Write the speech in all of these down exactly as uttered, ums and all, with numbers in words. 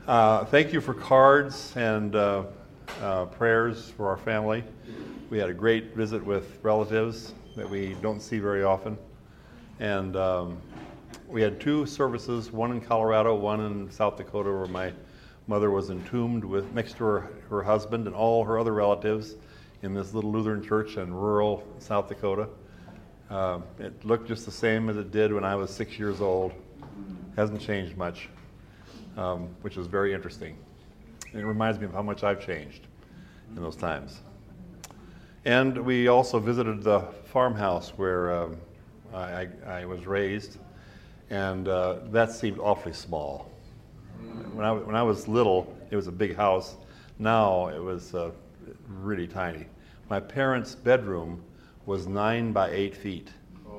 Uh, thank you for cards and uh, uh, prayers for our family. We had a great visit with relatives that we don't see very often. And um, we had two services, one in Colorado, one in South Dakota, where my mother was entombed with next to her, her husband and all her other relatives in this little Lutheran church in rural South Dakota. Uh, it looked just the same as it did when I was six years old. Hasn't changed much, um, which is very interesting. And it reminds me of how much I've changed in those times. And we also visited the farmhouse where um, I, I was raised, and uh, that seemed awfully small. When I, when I was little, it was a big house. Now it was uh, really tiny. My parents' bedroom was nine by eight feet.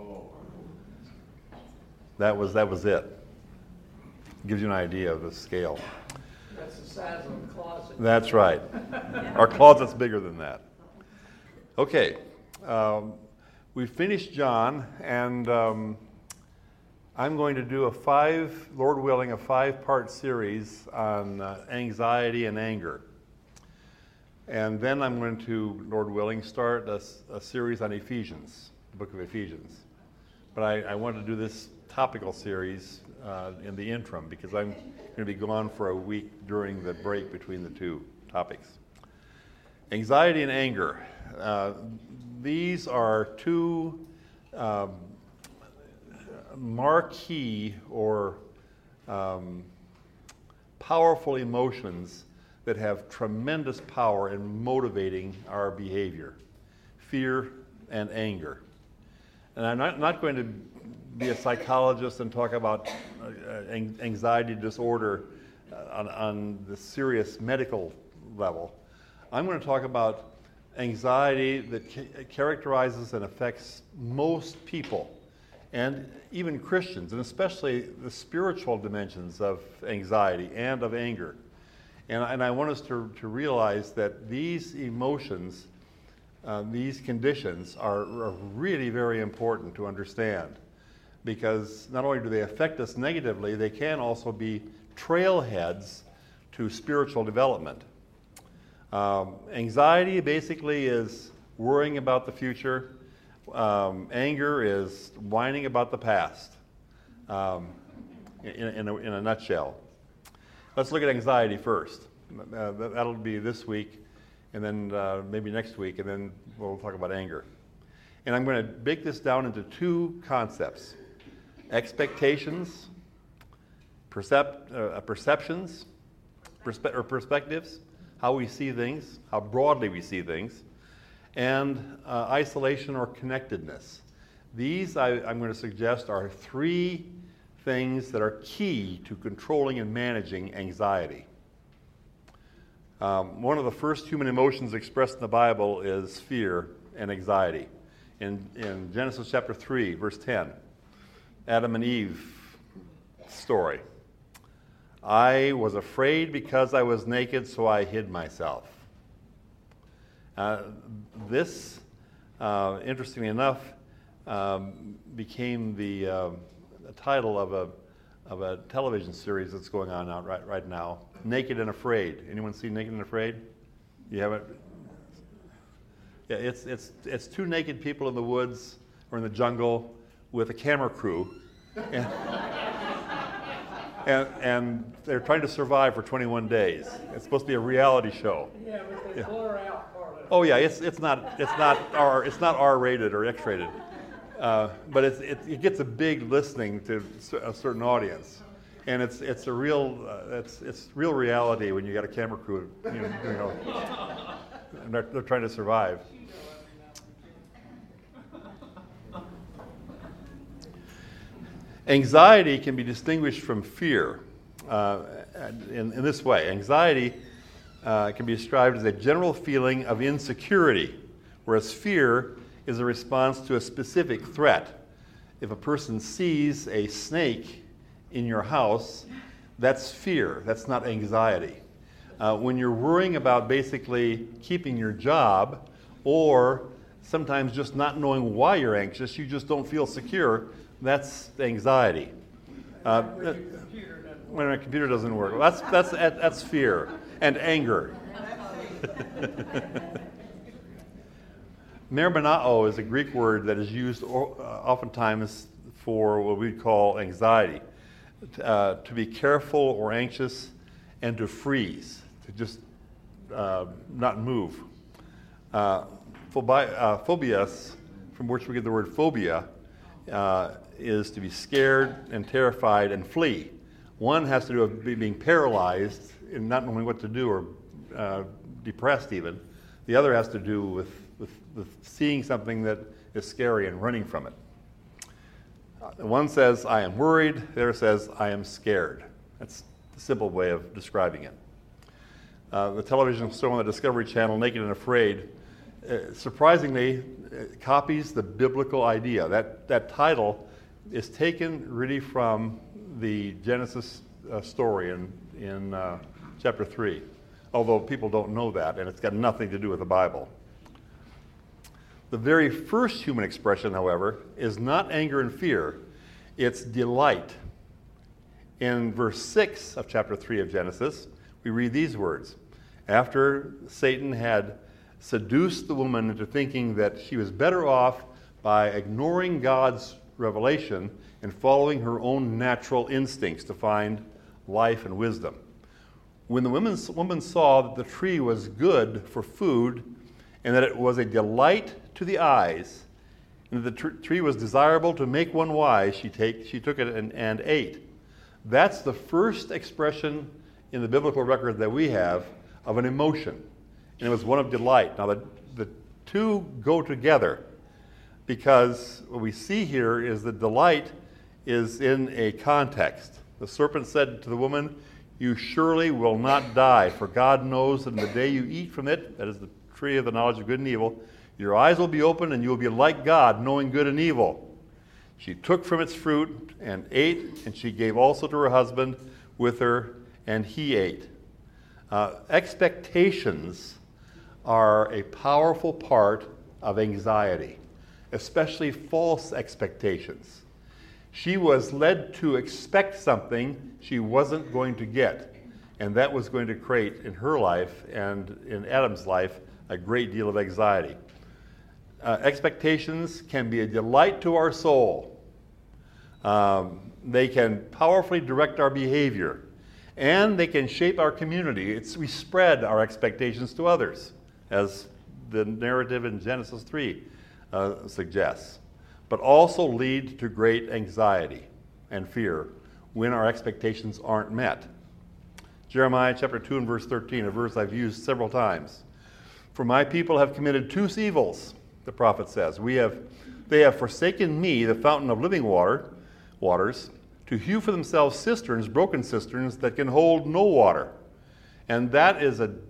That was that was it. Gives you an idea of the scale. That's the size of the closet. That's right. Our closet's bigger than that. Okay, um, we finished John, and um, I'm going to do a five, Lord willing, a five-part series on uh, anxiety and anger. And then I'm going to, Lord willing, start a, a series on Ephesians, the book of Ephesians. But I, I want to do this topical series uh, in the interim because I'm going to be gone for a week during the break between the two topics. Anxiety and anger. Uh, these are two um, marquee or um, powerful emotions that have tremendous power in motivating our behavior. Fear and anger. And I'm not, not going to be a psychologist and talk about uh, anxiety disorder uh, on, on the serious medical level. I'm going to talk about anxiety that ca- characterizes and affects most people, and even Christians, and especially the spiritual dimensions of anxiety and of anger. And, and I want us to, to realize that these emotions, uh, these conditions are, are really very important to understand, because not only do they affect us negatively, they can also be trailheads to spiritual development. Um, anxiety basically is worrying about the future. Um, anger is whining about the past, um, in, in, a, in a nutshell. Let's look at anxiety first. Uh, that'll be this week, and then uh, maybe next week, and then we'll talk about anger. And I'm going to break this down into two concepts: expectations, percep- uh, perceptions, perspe- or perspectives, how we see things, how broadly we see things, and uh, isolation or connectedness. These, I, I'm going to suggest, are three things that are key to controlling and managing anxiety. Um, one of the first human emotions expressed in the Bible is fear and anxiety. In, in Genesis chapter three, verse ten, Adam and Eve story. I was afraid because I was naked, so I hid myself. Uh, this, uh, interestingly enough, um, became the, uh, the title of a of a television series that's going on out right right now. Naked and Afraid. Anyone see Naked and Afraid? You haven't? Yeah, it's it's it's two naked people in the woods or in the jungle with a camera crew. And, And, and they're trying to survive for twenty-one days. It's supposed to be a reality show. Yeah, but they Yeah. blur out part of it. Oh yeah, it's it's not it's not R it's not R-rated or X-rated, uh, but it's, it it gets a big listening to a certain audience, and it's it's a real uh, it's it's real reality when you got a camera crew, you know, you know and they're, they're trying to survive. Anxiety can be distinguished from fear uh, in, in this way. Anxiety uh, can be described as a general feeling of insecurity, whereas fear is a response to a specific threat. If a person sees a snake in your house, that's fear. That's not anxiety. Uh, when you're worrying about basically keeping your job, or sometimes just not knowing why you're anxious, you just don't feel secure, that's anxiety. Uh, when my computer doesn't work. Well, that's, that's, that's fear and anger. Mermenao is a Greek word that is used oftentimes for what we call anxiety, uh, to be careful or anxious, and to freeze, to just uh, not move. Uh, phobi- uh, phobias, from which we get the word phobia, uh, is to be scared and terrified and flee. One has to do with being paralyzed and not knowing what to do, or uh, depressed even. The other has to do with, with, with seeing something that is scary and running from it. Uh, one says, I am worried. The other says, I am scared. That's the simple way of describing it. Uh, the television show on the Discovery Channel, Naked and Afraid, uh, surprisingly uh, copies the biblical idea. That, that title is taken really from the Genesis uh, story in, in uh, chapter three, although people don't know that, and it's got nothing to do with the Bible. The very first human expression, however, is not anger and fear, it's delight. In verse six of chapter three of Genesis, we read these words. After Satan had seduced the woman into thinking that she was better off by ignoring God's revelation and following her own natural instincts to find life and wisdom. When the woman, woman saw that the tree was good for food and that it was a delight to the eyes, and that the tr- tree was desirable to make one wise, she, take, she took it and, and ate. That's the first expression in the biblical record that we have of an emotion, and it was one of delight. Now, the, the two go together, because what we see here is that delight is in a context. The serpent said to the woman, you surely will not die, for God knows that in the day you eat from it, that is the tree of the knowledge of good and evil, your eyes will be opened and you will be like God, knowing good and evil. She took from its fruit and ate, and she gave also to her husband with her, and he ate. Uh, expectations are a powerful part of anxiety, especially false expectations. She was led to expect something she wasn't going to get, and that was going to create in her life and in Adam's life a great deal of anxiety. Uh, expectations can be a delight to our soul. Um, they can powerfully direct our behavior, and they can shape our community. It's, we spread our expectations to others, as the narrative in Genesis three uh, suggests, but also lead to great anxiety and fear when our expectations aren't met. Jeremiah chapter two and verse thirteen, a verse I've used several times. For my people have committed two evils, the prophet says. We have, they have forsaken me, the fountain of living water, waters, to hew for themselves cisterns, broken cisterns, that can hold no water. And that is a,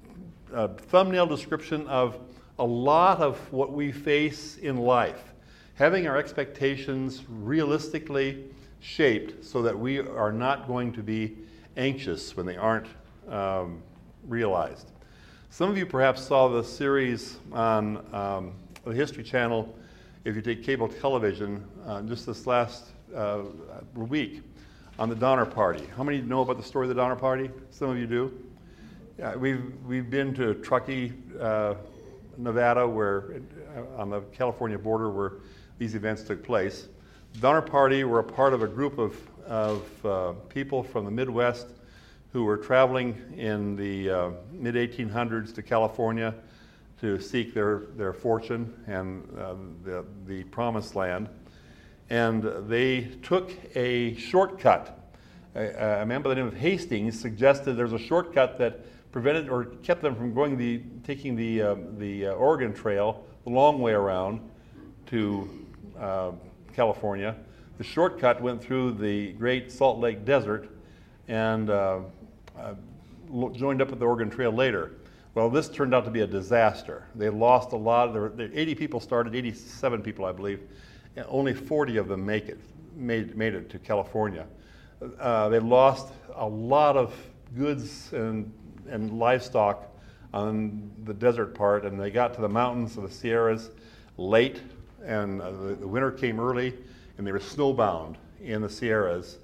a thumbnail description of a lot of what we face in life. Having our expectations realistically shaped so that we are not going to be anxious when they aren't um, realized. Some of you perhaps saw the series on um, the History Channel, if you take cable television, uh, just this last uh, week on the Donner Party. How many know about the story of the Donner Party? Some of you do. Yeah, we've we've been to Truckee, uh, Nevada, where uh, on the California border, where these events took place. The Donner Party were a part of a group of of uh, people from the Midwest who were traveling in the uh, mid eighteen hundreds to California to seek their, their fortune and uh, the, the promised land. And they took a shortcut. A, a man by the name of Hastings suggested there's a shortcut that prevented or kept them from going the taking the uh, the uh, Oregon Trail the long way around to uh, California. The shortcut went through the Great Salt Lake Desert and uh, uh, joined up with the Oregon Trail later. Well, this turned out to be a disaster. They lost a lot. There were eighty people started, eighty-seven people, I believe. And only forty of them make it, made, made it to California. Uh, they lost a lot of goods and, and livestock on the desert part, and they got to the mountains of the Sierras late, and uh, the, the winter came early, and they were snowbound in the Sierras.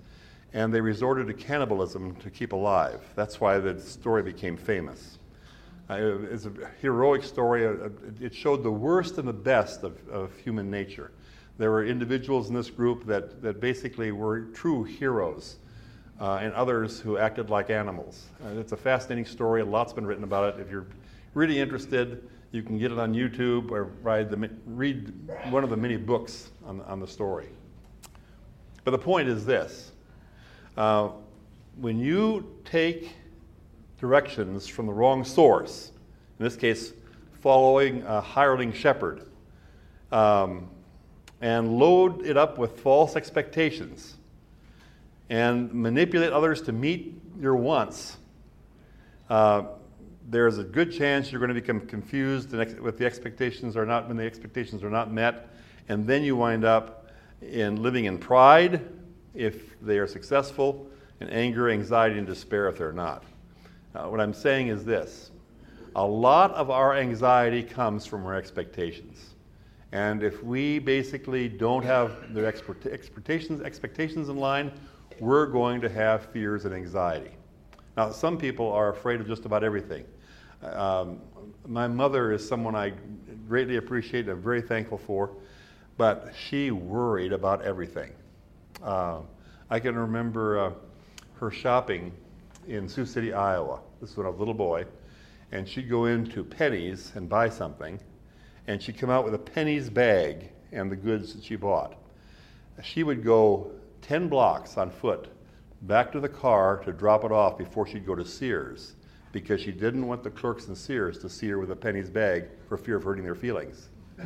and they resorted to cannibalism to keep alive. That's why the story became famous. Uh, it's a heroic story. Uh, it showed the worst and the best of, of human nature. There were individuals in this group that, that basically were true heroes, uh, and others who acted like animals. Uh, it's a fascinating story. A lot's been written about it. If you're really interested, you can get it on YouTube or read, the, read one of the many books on, on the story. But the point is this. Uh, when you take directions from the wrong source, in this case, following a hireling shepherd, um, and load it up with false expectations, and manipulate others to meet your wants, uh, there's a good chance you're going to become confused with the expectations are not when the expectations are not met, and then you wind up in living in pride if they are successful, and anger, anxiety, and despair if they're not. Uh, what I'm saying is this. A lot of our anxiety comes from our expectations. And if we basically don't have the expectations, expectations in line, we're going to have fears and anxiety. Now, some people are afraid of just about everything. Um, my mother is someone I greatly appreciate and I'm very thankful for, but she worried about everything. Uh, I can remember uh, her shopping in Sioux City, Iowa. This is when I was a little boy. And she'd go into Penny's and buy something, and she'd come out with a Penny's bag and the goods that she bought. She would go ten blocks on foot back to the car to drop it off before she'd go to Sears, because she didn't want the clerks in Sears to see her with a Penny's bag for fear of hurting their feelings.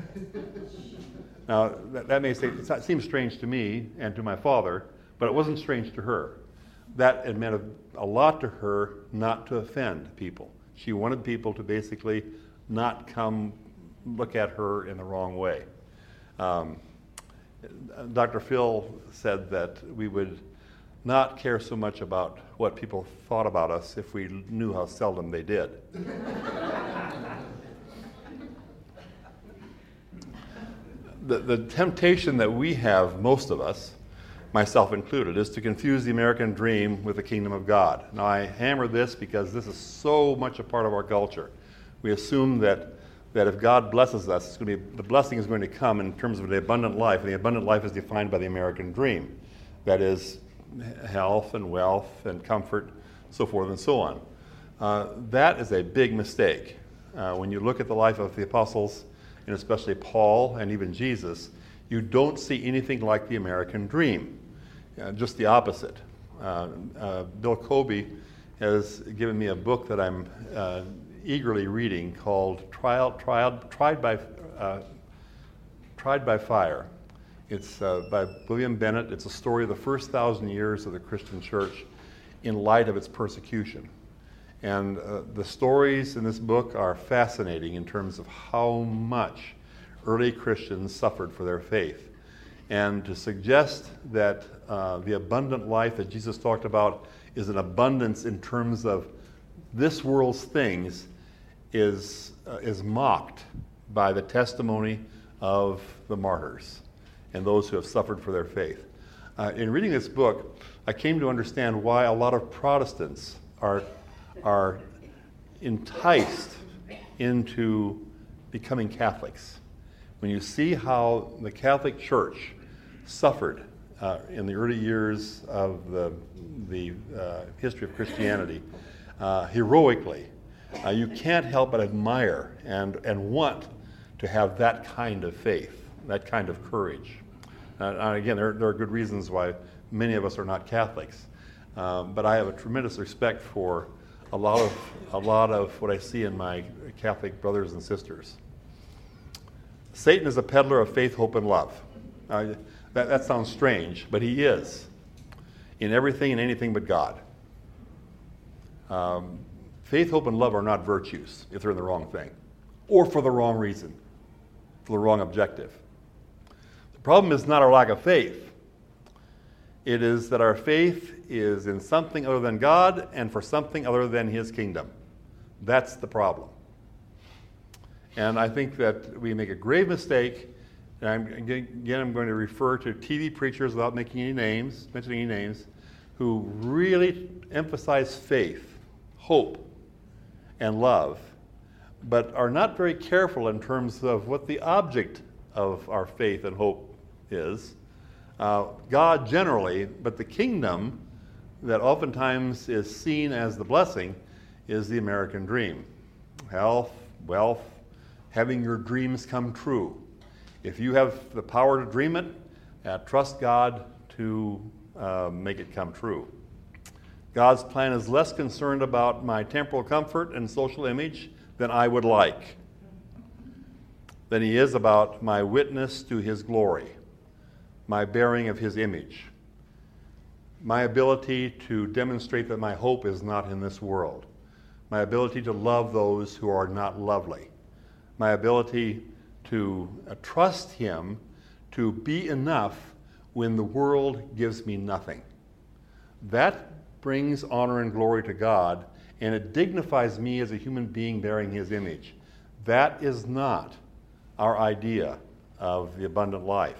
Now, that, that may say, it seems strange to me and to my father, but it wasn't strange to her. That it meant a, a lot to her not to offend people. She wanted people to basically not come look at her in the wrong way. Um, Doctor Phil said that we would not care so much about what people thought about us if we knew how seldom they did. the, the temptation that we have, most of us, myself included, is to confuse the American dream with the kingdom of God. Now, I hammer this because this is so much a part of our culture. We assume that, that if God blesses us, it's going to be, the blessing is going to come in terms of the abundant life, and the abundant life is defined by the American dream. That is, health and wealth and comfort, so forth and so on. Uh, that is a big mistake. Uh, when you look at the life of the apostles, and especially Paul and even Jesus, you don't see anything like the American dream. Uh, just the opposite. Uh, uh, Bill Colby has given me a book that I'm uh, eagerly reading called Trial, Trial, Tried by, uh, Tried by Fire. It's uh, by William Bennett. It's a story of the first thousand years of the Christian church in light of its persecution. And uh, the stories in this book are fascinating in terms of how much early Christians suffered for their faith. And to suggest that uh, the abundant life that Jesus talked about is an abundance in terms of this world's things is, uh, is mocked by the testimony of the martyrs and those who have suffered for their faith. Uh, in reading this book, I came to understand why a lot of Protestants are, are enticed into becoming Catholics. When you see how the Catholic Church suffered uh, in the early years of the, the uh, history of Christianity uh, heroically, uh, you can't help but admire and, and want to have that kind of faith, that kind of courage. Uh, and again, there, there are good reasons why many of us are not Catholics, um, but I have a tremendous respect for a lot of a lot of what I see in my Catholic brothers and sisters. Satan is a peddler of faith, hope, and love. Uh, that, that sounds strange, but he is in everything and anything but God. Um, faith, hope, and love are not virtues if they're in the wrong thing, or for the wrong reason, for the wrong objective. The problem is not our lack of faith. It is that our faith is in something other than God and for something other than His kingdom. That's the problem. And I think that we make a grave mistake. And I'm, again, I'm going to refer to T V preachers without making any names, mentioning any names, who really emphasize faith, hope, and love, but are not very careful in terms of what the object of our faith and hope is. Uh, God generally, but the kingdom that oftentimes is seen as the blessing is the American dream. Health, wealth, having your dreams come true. If you have the power to dream it, uh, trust God to uh, make it come true. God's plan is less concerned about my temporal comfort and social image than I would like, than he is about my witness to his glory, my bearing of his image, my ability to demonstrate that my hope is not in this world, my ability to love those who are not lovely, my ability to uh, trust him to be enough when the world gives me nothing. That brings honor and glory to God, and it dignifies me as a human being bearing his image. That is not our idea of the abundant life.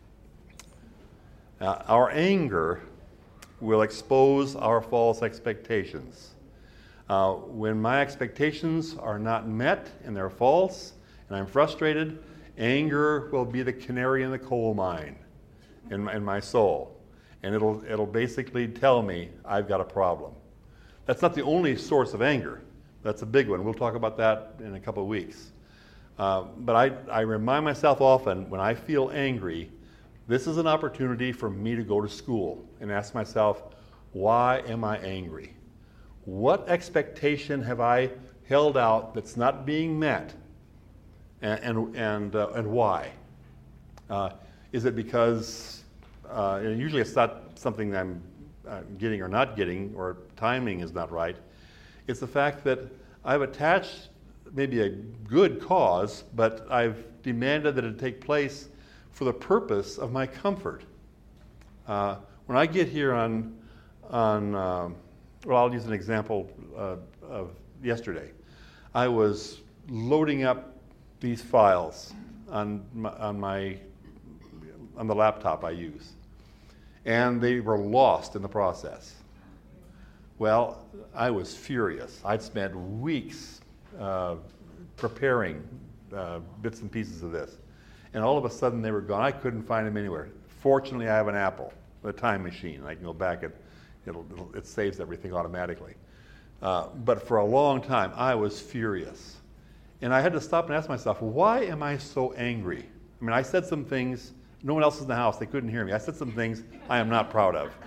Uh, our anger will expose our false expectations. Uh, when my expectations are not met and they're false, and I'm frustrated, anger will be the canary in the coal mine in my, in my soul. And it'll, it'll basically tell me I've got a problem. That's not the only source of anger. That's a big one. We'll talk about that in a couple of weeks. Uh, but I, I remind myself often when I feel angry, this is an opportunity for me to go to school and ask myself, why am I angry? What expectation have I held out that's not being met? And, and, and, uh, and why? Uh, is it because, uh, and usually it's not something I'm uh, getting or not getting, or timing is not right. It's the fact that I've attached maybe a good cause, but I've demanded that it take place for the purpose of my comfort. Uh, when I get here on, on uh, well, I'll use an example uh, of yesterday. I was loading up these files on my, on my on the laptop I use, and they were lost in the process. Well, I was furious. I'd spent weeks uh, preparing uh, bits and pieces of this, and all of a sudden they were gone. I couldn't find them anywhere. Fortunately, I have an Apple, a time machine. I can go back and it'll, it'll, it saves everything automatically. Uh, but for a long time, I was furious. And I had to stop and ask myself, why am I so angry? I mean, I said some things, no one else is in the house, they couldn't hear me. I said some things I am not proud of.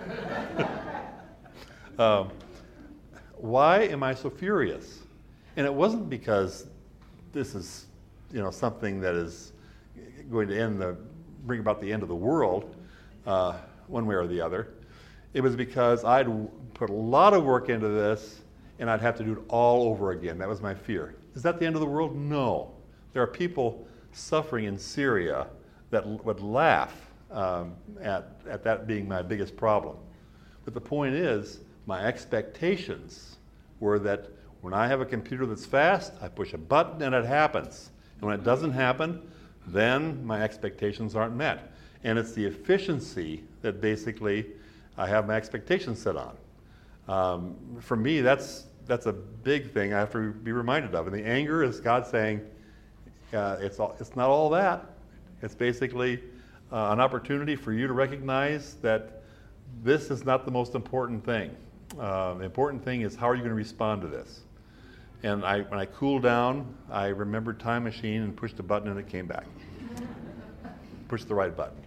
um, why am I so furious? And it wasn't because this is, you know, something that is going to end the, bring about the end of the world, uh, one way or the other. It was because I'd put a lot of work into this, and I'd have to do it all over again. That was my fear. Is that the end of the world? No. There are people suffering in Syria that l- would laugh um, at, at that being my biggest problem. But the point is, my expectations were that when I have a computer that's fast, I push a button and it happens. And when it doesn't happen, then my expectations aren't met. And it's the efficiency that basically I have my expectations set on. Um, for me, that's that's a big thing I have to be reminded of. And the anger is God saying, uh, it's all, it's not all that. It's basically uh, an opportunity for you to recognize that this is not the most important thing. Uh, the important thing is, how are you going to respond to this? And I, when I cooled down, I remembered Time Machine and pushed a button and it came back. Pushed the right button.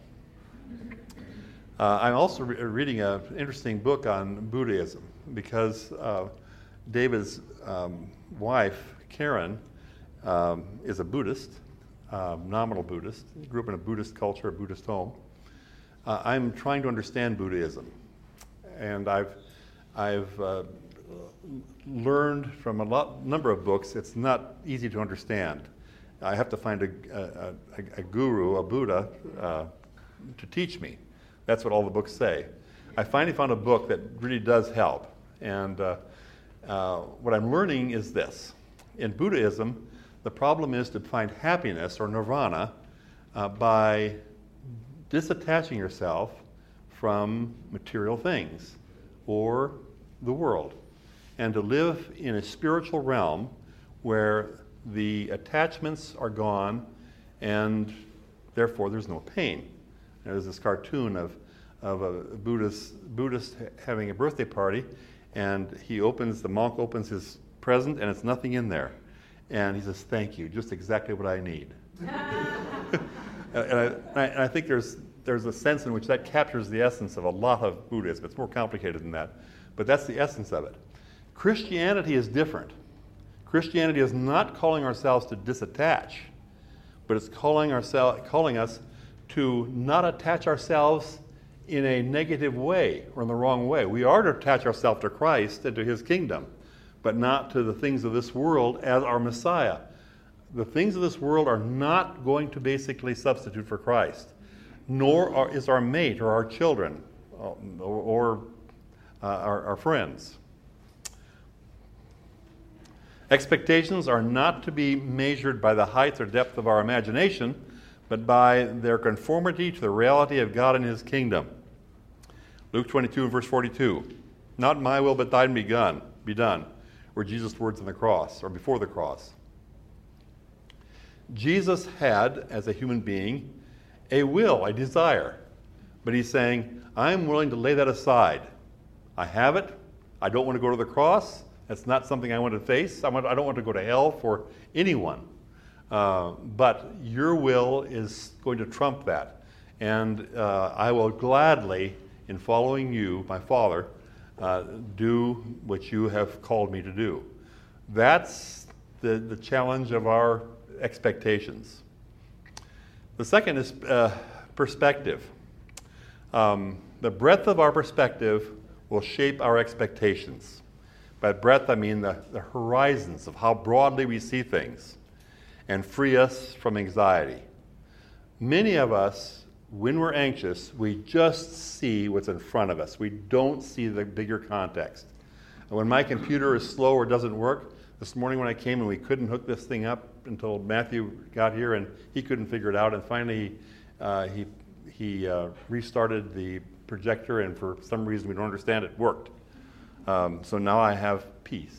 Uh, I'm also re- reading an interesting book on Buddhism because uh, David's um, wife, Karen, um, is a Buddhist, um, nominal Buddhist. He grew up in a Buddhist culture, a Buddhist home. Uh, I'm trying to understand Buddhism, and I've I've uh, learned from a lot, number of books. It's not easy to understand. I have to find a, a, a, a guru, a Buddha, uh, to teach me. That's what all the books say. I finally found a book that really does help, and uh, uh, what I'm learning is this. In Buddhism, the problem is to find happiness or nirvana uh, by disattaching yourself from material things, or the world, and to live in a spiritual realm where the attachments are gone and therefore there's no pain. There's this cartoon of, of a Buddhist, Buddhist having a birthday party, and he opens, the monk opens his present and it's nothing in there. And he says, "Thank you, just exactly what I need." and, I, and I think there's there's a sense in which that captures the essence of a lot of Buddhism. It's more complicated than that, but that's the essence of it. Christianity is different. Christianity is not calling ourselves to disattach, but it's calling ourselves, calling us to not attach ourselves in a negative way or in the wrong way. We are to attach ourselves to Christ and to His kingdom, but not to the things of this world as our Messiah. The things of this world are not going to basically substitute for Christ, nor are, is our mate or our children or, or uh, our, our friends. Expectations are not to be measured by the height or depth of our imagination, but by their conformity to the reality of God and His kingdom. Luke twenty-two, verse forty-two. "Not my will, but thine be done," be done, were Jesus' words on the cross, or before the cross. Jesus had, as a human being, a will, a desire. But He's saying, I'm willing to lay that aside. I have it. I don't want to go to the cross. That's not something I want to face. I, want, I don't want to go to hell for anyone. Uh, but your will is going to trump that. And uh, I will gladly, in following you, my Father, uh, do what you have called me to do. That's the, the challenge of our expectations. The second is uh, perspective. Um, the breadth of our perspective will shape our expectations. By breadth, I mean the, the horizons of how broadly we see things, and free us from anxiety. Many of us, when we're anxious, we just see what's in front of us. We don't see the bigger context. And when my computer is slow or doesn't work, this morning when I came and we couldn't hook this thing up until Matthew got here and he couldn't figure it out, and finally uh, he, he uh, restarted the projector, and for some reason we don't understand, it worked. Um, so now I have peace.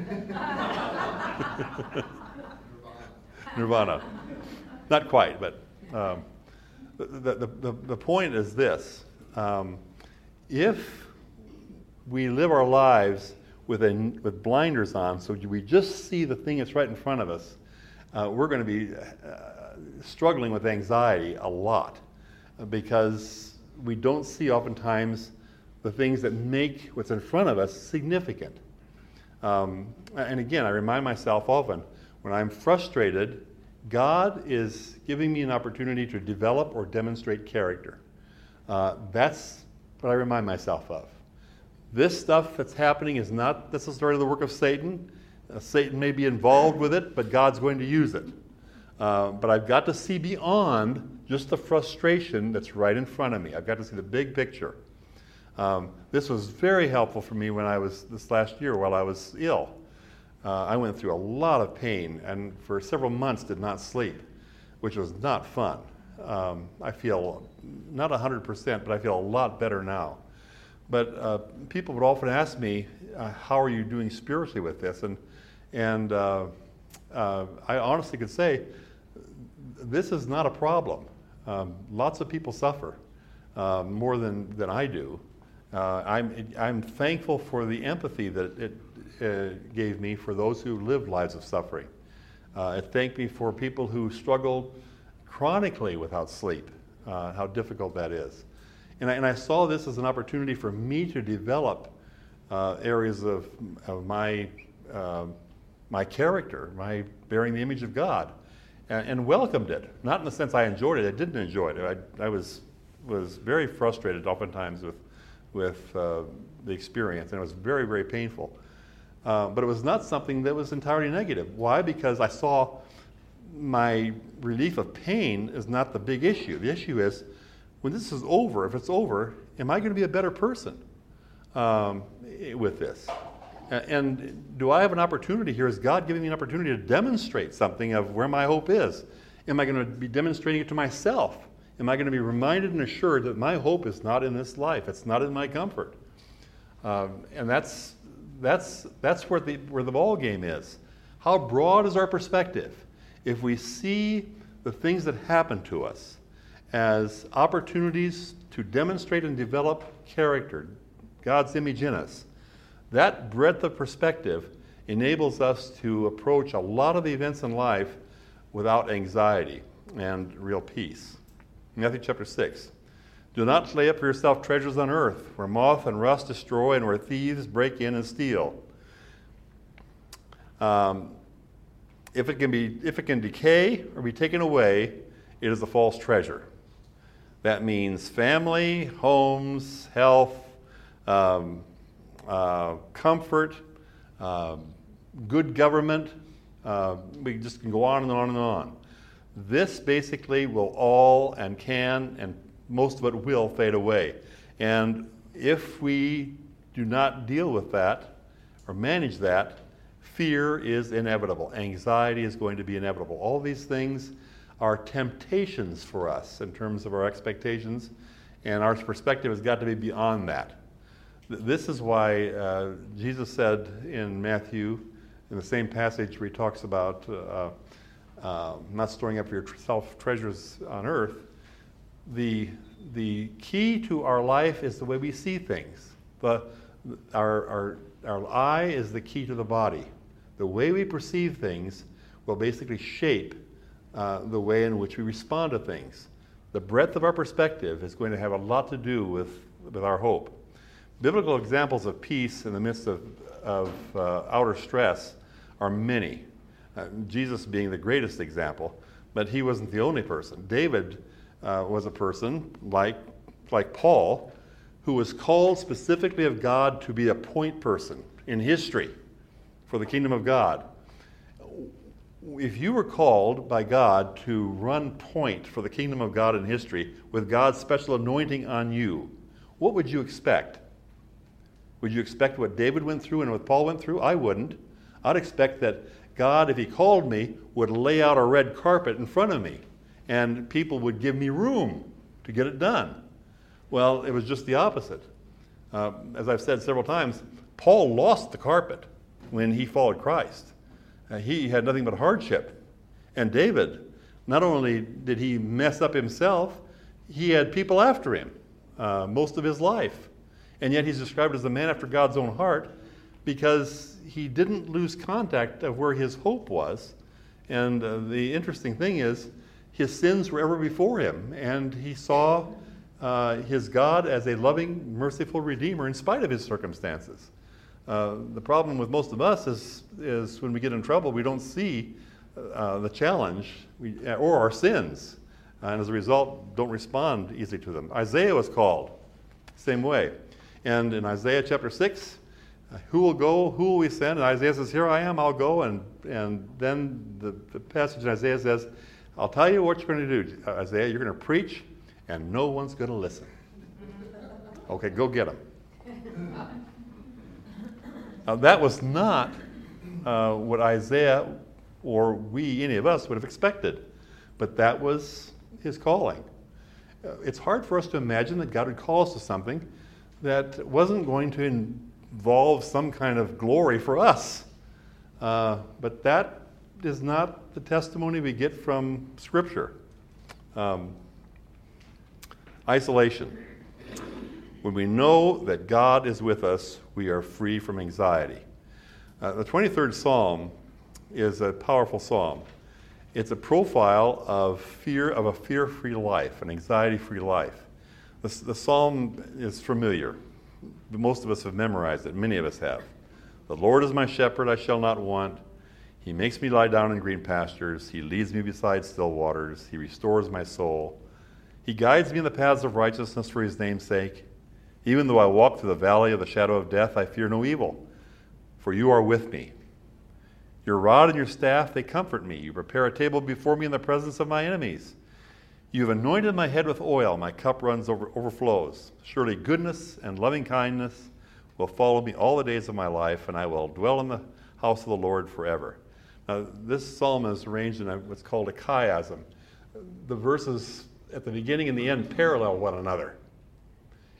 Nirvana. Not quite, but um, the, the, the, the point is this. Um, if we live our lives with, a, with blinders on, so we just see the thing that's right in front of us, uh, we're going to be uh, struggling with anxiety a lot, because we don't see oftentimes the things that make what's in front of us significant. Um, and again, I remind myself often, when I'm frustrated, God is giving me an opportunity to develop or demonstrate character. Uh, that's what I remind myself of. This stuff that's happening is not necessarily the work of Satan. Uh, Satan may be involved with it, but God's going to use it. Uh, but I've got to see beyond just the frustration that's right in front of me. I've got to see the big picture. Um, this was very helpful for me when I was, this last year while I was ill. Uh, I went through a lot of pain and for several months did not sleep, which was not fun. Um, I feel not one hundred percent, but I feel a lot better now. But uh, people would often ask me, uh, how are you doing spiritually with this? And, and uh, uh, I honestly could say, this is not a problem. Um, lots of people suffer uh, more than, than I do. Uh, I'm, I'm thankful for the empathy that it uh, gave me for those who live lives of suffering. Uh, it thanked me for people who struggle chronically without sleep, uh, how difficult that is. And I, and I saw this as an opportunity for me to develop uh, areas of, of my, uh, my character, my bearing the image of God, and, and welcomed it. Not in the sense I enjoyed it, I didn't enjoy it. I, I was, was very frustrated oftentimes with with uh, the experience, and it was very, very painful. Uh, but it was not something that was entirely negative. Why? Because I saw my relief of pain is not the big issue. The issue is, when this is over, if it's over, am I going to be a better person um, with this? And do I have an opportunity here? Is God giving me an opportunity to demonstrate something of where my hope is? Am I going to be demonstrating it to myself? Am I going to be reminded and assured that my hope is not in this life? It's not in my comfort. Um, and that's, that's, that's where the, where the ball game is. How broad is our perspective? If we see the things that happen to us as opportunities to demonstrate and develop character, God's image in us, that breadth of perspective enables us to approach a lot of the events in life without anxiety and real peace. Matthew chapter six. Do not lay up for yourself treasures on earth, where moth and rust destroy and where thieves break in and steal. Um, if it can be, if it can decay or be taken away, it is a false treasure. That means family, homes, health, um, uh, comfort, um, good government. Uh, we just can go on and on and on. This basically will all and can and most of it will fade away. And if we do not deal with that or manage that, fear is inevitable. Anxiety is going to be inevitable. All these things are temptations for us in terms of our expectations, and our perspective has got to be beyond that. This is why uh, Jesus said in Matthew, in the same passage where he talks about uh, uh, not storing up for yourself treasures on earth, the, the key to our life is the way we see things. The, our, our, our eye is the key to the body. The way we perceive things will basically shape uh, the way in which we respond to things. The breadth of our perspective is going to have a lot to do with, with our hope. Biblical examples of peace in the midst of, of uh, outer stress are many. Uh, Jesus being the greatest example, but he wasn't the only person. David uh, was a person like, like Paul, who was called specifically of God to be a point person in history for the kingdom of God. If you were called by God to run point for the kingdom of God in history with God's special anointing on you, what would you expect? Would you expect what David went through and what Paul went through? I wouldn't. I'd expect that God, if he called me, would lay out a red carpet in front of me and people would give me room to get it done. Well, it was just the opposite. Uh, as I've said several times, Paul lost the carpet when he followed Christ. Uh, he had nothing but hardship. And David, not only did he mess up himself, he had people after him uh, most of his life. And yet he's described as a man after God's own heart because he didn't lose contact of where his hope was. And uh, the interesting thing is, his sins were ever before him, and he saw uh, his God as a loving, merciful Redeemer in spite of his circumstances. Uh, the problem with most of us is, is when we get in trouble, we don't see uh, the challenge we, or our sins, and as a result, don't respond easily to them. Isaiah was called, same way. And in Isaiah chapter six, uh, who will go, who will we send? And Isaiah says, here I am, I'll go. And, and then the, the passage in Isaiah says, I'll tell you what you're going to do, Isaiah. You're going to preach, and no one's going to listen. Okay, go get them. Now, that was not uh, what Isaiah or we, any of us, would have expected. But that was his calling. Uh, it's hard for us to imagine that God would call us to something that wasn't going to involve some kind of glory for us. Uh, but that is not the testimony we get from Scripture. Um, isolation. When we know that God is with us, we are free from anxiety. Uh, the twenty-third Psalm is a powerful psalm. It's a profile of fear of a fear-free life, an anxiety-free life. The, the psalm is familiar. Most of us have memorized it. Many of us have. The Lord is my shepherd, I shall not want. He makes me lie down in green pastures. He leads me beside still waters. He restores my soul. He guides me in the paths of righteousness for his name's sake. Even though I walk through the valley of the shadow of death, I fear no evil, for you are with me. Your rod and your staff, they comfort me. You prepare a table before me in the presence of my enemies. You have anointed my head with oil. My cup runs over, overflows. Surely goodness and loving kindness will follow me all the days of my life, and I will dwell in the house of the Lord forever. Now, this psalm is arranged in a, what's called a chiasm. The verses at the beginning and the end parallel one another.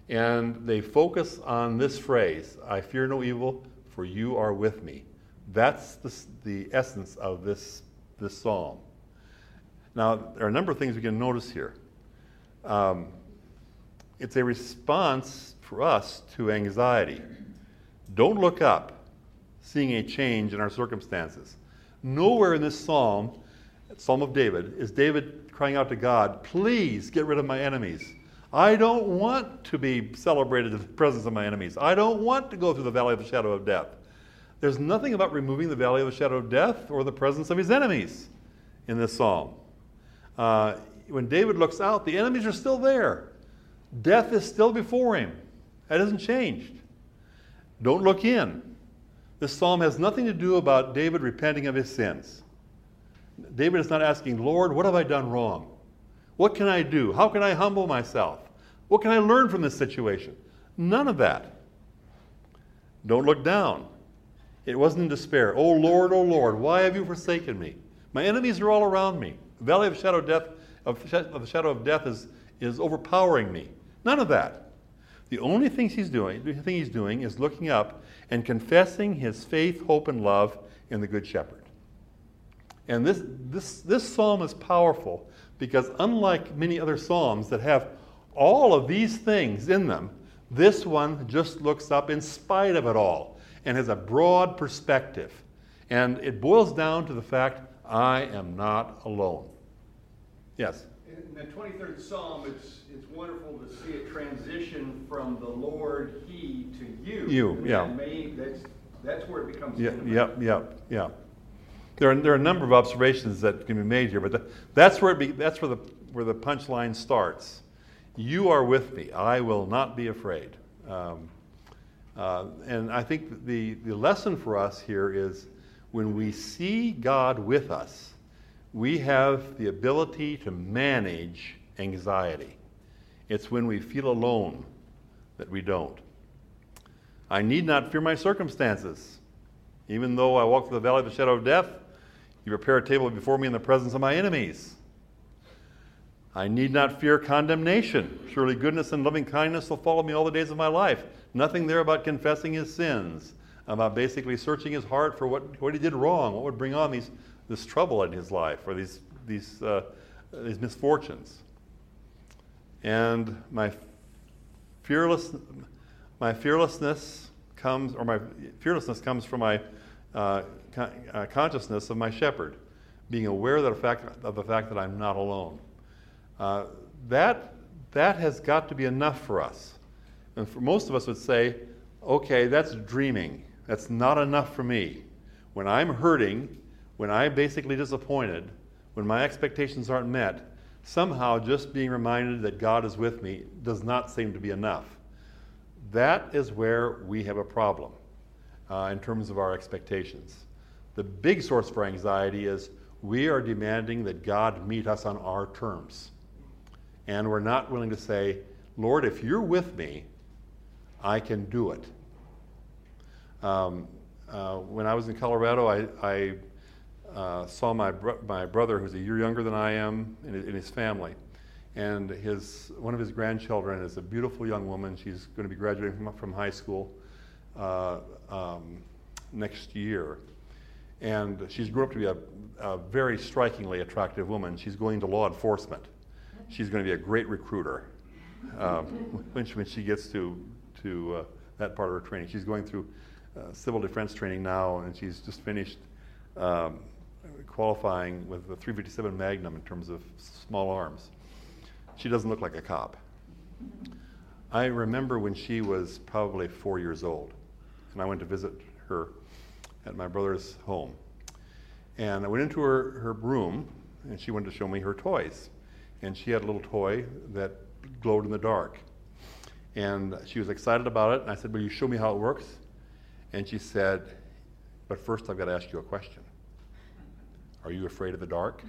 And they focus on this phrase, I fear no evil, for you are with me. That's the, the essence of this, this psalm. Now, there are a number of things we can notice here. Um, it's a response for us to anxiety. Don't look up, seeing a change in our circumstances. Nowhere in this psalm, Psalm of David, is David crying out to God, please get rid of my enemies. I don't want to be celebrated in the presence of my enemies. I don't want to go through the valley of the shadow of death. There's nothing about removing the valley of the shadow of death or the presence of his enemies in this psalm. Uh, when David looks out, the enemies are still there. Death is still before him. That hasn't changed. Don't look in. This psalm has nothing to do about David repenting of his sins. David is not asking, Lord, what have I done wrong? What can I do? How can I humble myself? What can I learn from this situation? None of that. Don't look down. It wasn't in despair. Oh Lord, oh Lord, why have you forsaken me? My enemies are all around me. The valley of shadow of death, of the shadow of death is, is overpowering me. None of that. The only thing he's doing, the thing he's doing is looking up and confessing his faith, hope, and love in the Good Shepherd. And this, this, this psalm is powerful because unlike many other psalms that have all of these things in them, this one just looks up in spite of it all and has a broad perspective. And it boils down to the fact, I am not alone. Yes? In the twenty-third Psalm, it's it's wonderful to see a transition from the Lord, He, to you. You, and yeah. that may, that's, that's where it becomes Yep, intimate. yep, yep, yeah. There are, there are a number of observations that can be made here, but the, that's where it be, that's where the where the punchline starts. You are with me. I will not be afraid. Um, uh, and I think the the lesson for us here is when we see God with us, we have the ability to manage anxiety. It's when we feel alone that we don't. I need not fear my circumstances. Even though I walk through the valley of the shadow of death, you prepare a table before me in the presence of my enemies. I need not fear condemnation. Surely goodness and loving kindness will follow me all the days of my life. Nothing there about confessing his sins, about basically searching his heart for what, what he did wrong, what would bring on these this trouble in his life, or these these uh, these misfortunes. And my fearless my fearlessness comes, or my fearlessness comes from my uh, con- uh, consciousness of my shepherd, being aware that the fact of the fact that I'm not alone. Uh, that that has got to be enough for us. And for most of us would say, okay, that's dreaming. That's not enough for me. When I'm hurting, when I'm basically disappointed, when my expectations aren't met, somehow just being reminded that God is with me does not seem to be enough. That is where we have a problem uh, in terms of our expectations. The big source for anxiety is we are demanding that God meet us on our terms. And we're not willing to say, Lord, if you're with me, I can do it. Um, uh, when I was in Colorado, I, I uh, saw my bro- my brother, who's a year younger than I am, in, in his family, and his one of his grandchildren is a beautiful young woman. She's going to be graduating from, from high school uh, um, next year, and she's grown up to be a, a very strikingly attractive woman. She's going to law enforcement. She's going to be a great recruiter um, when, she, when she gets to to uh, that part of her training. She's going through uh, civil defense training now, and she's just finished um, qualifying with the three fifty-seven Magnum in terms of small arms. She doesn't look like a cop. I remember when she was probably four years old, and I went to visit her at my brother's home. And I went into her, her room, and she wanted to show me her toys. And she had a little toy that glowed in the dark. And she was excited about it, and I said, will you show me how it works? And she said, but first I've got to ask you a question. Are you afraid of the dark?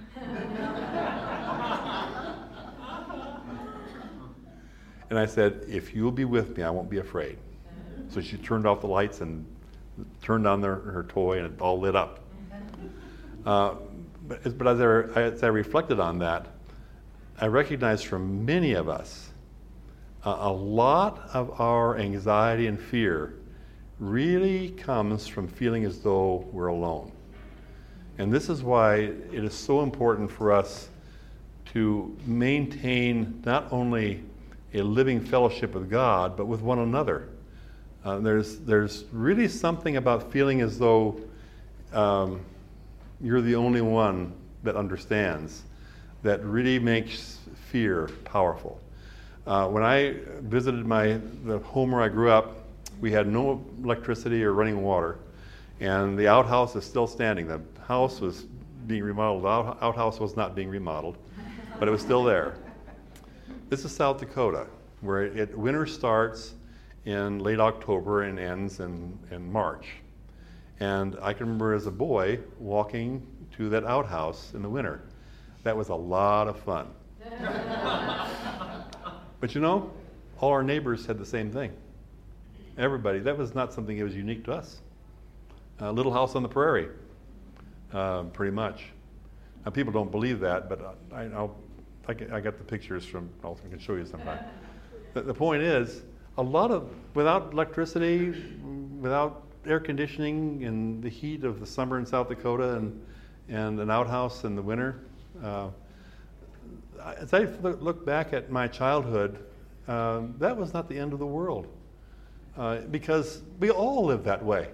And I said, if you'll be with me, I won't be afraid. So she turned off the lights and turned on their, her toy, and it all lit up. Uh, but, but as, I, as I reflected on that, I recognized from many of us Uh, a lot of our anxiety and fear really comes from feeling as though we're alone. And this is why it is so important for us to maintain not only a living fellowship with God, but with one another. Uh, there's, there's really something about feeling as though um, you're the only one that understands that really makes fear powerful. Uh, when I visited my the home where I grew up, we had no electricity or running water, and the outhouse is still standing. The house was being remodeled. The out- outhouse was not being remodeled, but it was still there. This is South Dakota, where it, it, winter starts in late October and ends in, in March. And I can remember as a boy walking to that outhouse in the winter. That was a lot of fun. But you know, all our neighbors had the same thing. Everybody, that was not something that was unique to us. A little house on the prairie, uh, pretty much. Now, people don't believe that, but I, I'll, I, I got the pictures from, I can show you sometime. The, the point is, a lot of, without electricity, without air conditioning and the heat of the summer in South Dakota and, and an outhouse in the winter, uh, as I look back at my childhood, uh, that was not the end of the world. Uh, because we all live that way.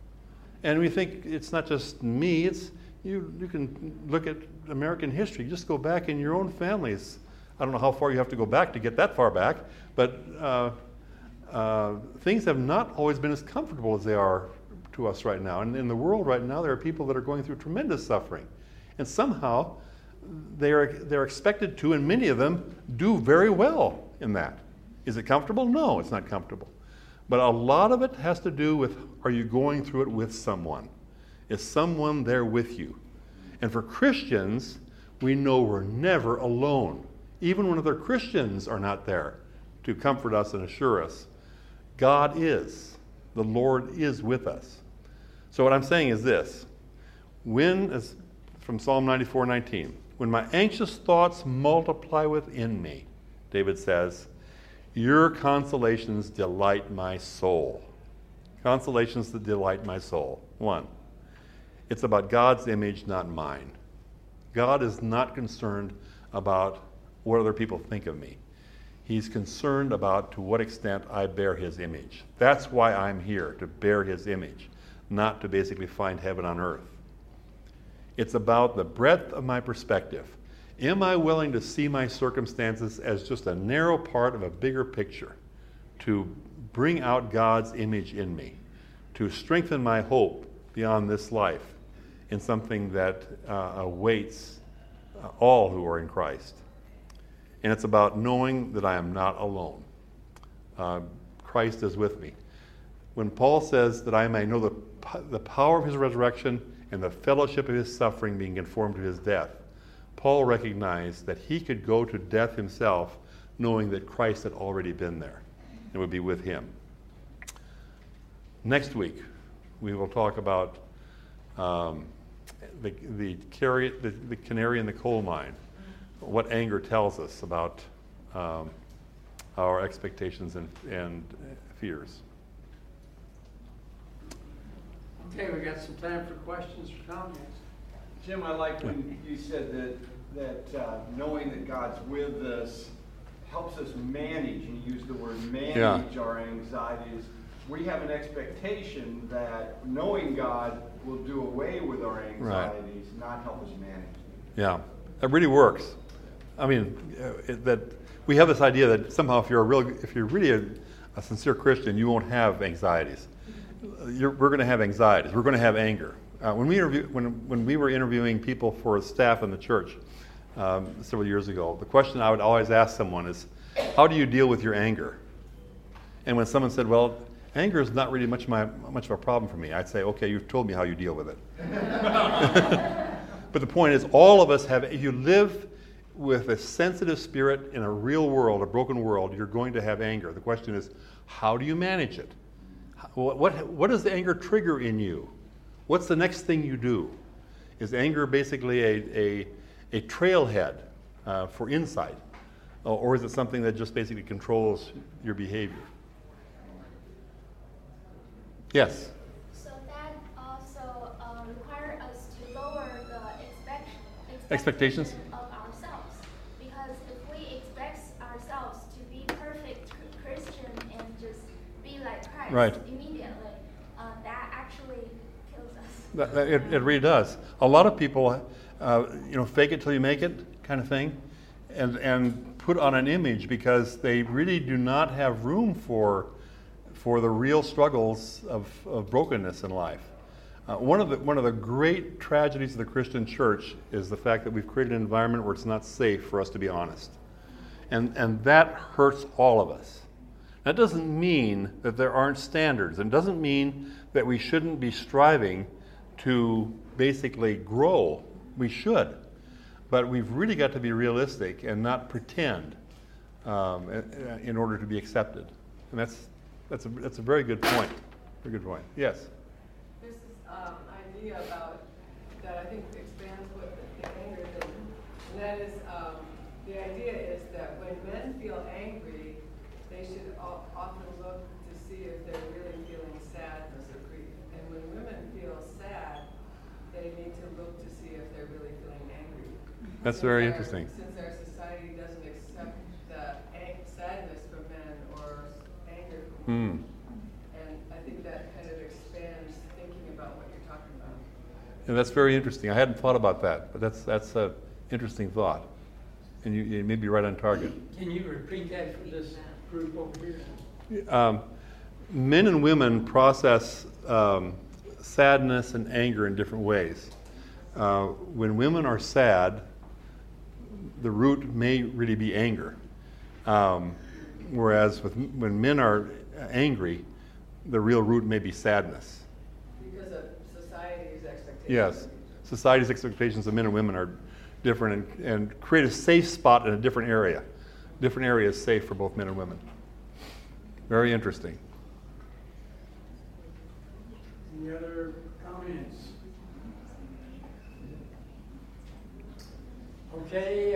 And we think it's not just me, it's you, you can look at American history. Just go back in your own families. I don't know how far you have to go back to get that far back, but uh, uh, things have not always been as comfortable as they are to us right now. And in the world right now, there are people that are going through tremendous suffering. And somehow, they are, they're expected to, and many of them do very well in that. Is it comfortable? No, it's not comfortable. But a lot of it has to do with, are you going through it with someone? Is someone there with you? And for Christians, we know we're never alone. Even when other Christians are not there to comfort us and assure us, God is. The Lord is with us. So what I'm saying is this. When, as from Psalm ninety-four nineteen, when my anxious thoughts multiply within me, David says, your consolations delight my soul. Consolations that delight my soul. One, it's about God's image, not mine. God is not concerned about what other people think of me. He's concerned about to what extent I bear his image. That's why I'm here, to bear his image, not to basically find heaven on earth. It's about the breadth of my perspective. Am I willing to see my circumstances as just a narrow part of a bigger picture, to bring out God's image in me, to strengthen my hope beyond this life in something that uh, awaits uh, all who are in Christ? And it's about knowing that I am not alone. Uh, Christ is with me. When Paul says that I may know the, the power of his resurrection and the fellowship of his suffering, being conformed to his death, Paul recognized that he could go to death himself knowing that Christ had already been there and would be with him. Next week, we will talk about um, the, the, canary, the, the canary in the coal mine, what anger tells us about um, our expectations and, and fears. Okay, we got some time for questions or comments. Jim, I like when you said that that uh, knowing that God's with us helps us manage, and you used the word manage yeah. our anxieties. We have an expectation that knowing God will do away with our anxieties, right. not help us manage them. Yeah, that really works. I mean, it, that we have this idea that somehow if you're a real, if you're really a, a sincere Christian, you won't have anxieties. You're, we're going to have anxieties. We're going to have anger. Uh, when we interview, when when we were interviewing people for staff in the church um, several years ago, the question I would always ask someone is, "How do you deal with your anger?" And when someone said, "Well, anger is not really much my much of a problem for me," I'd say, "Okay, you've told me how you deal with it." But the point is, all of us have. If you live with a sensitive spirit in a real world, a broken world, you're going to have anger. The question is, how do you manage it? What what, what does the anger trigger in you? What's the next thing you do? Is anger basically a, a, a trailhead uh, for insight? Or or is it something that just basically controls your behavior? Yes? So that also uh, require us to lower the expect, Expectations? expectation of ourselves. Because if we expect ourselves to be perfect Christian and just be like Christ Right. immediately, uh, that actually kills us. That- that- It, it really does. A lot of people, uh, you know, fake it till you make it kind of thing, and, and put on an image because they really do not have room for, for the real struggles of, of brokenness in life. Uh, one of the, one of the great tragedies of the Christian church is the fact that we've created an environment where it's not safe for us to be honest. And, and that hurts all of us. That doesn't mean that there aren't standards. It doesn't mean that we shouldn't be striving to basically grow. We should. But we've really got to be realistic and not pretend um, in- in order to be accepted. And that's, that's, a, that's a very good point. Very good point. Yes? There's this um, idea about, that I think expands what the, the anger thing, and that is, um, the idea is that when men feel angry, they should o- often look to see if they're really feeling sadness or grief. And when women feel sad, they need to look to see if they're really feeling angry. That's Since very our- interesting. Since our society doesn't accept the ang- sadness from men or anger from women. Hmm. And I think that kind of expands thinking about what you're talking about. And that's very interesting. I hadn't thought about that, but that's, that's an interesting thought. And you, you may be right on target. Can you repeat that for this group over here? Um, men and women process um, sadness and anger in different ways. Uh, when women are sad, the root may really be anger. Um, whereas with, when men are angry, the real root may be sadness. Because of society's expectations. Yes, society's expectations of men and women are different and, and create a safe spot in a different area. Different area is safe for both men and women. Very interesting. Any other comments? Okay,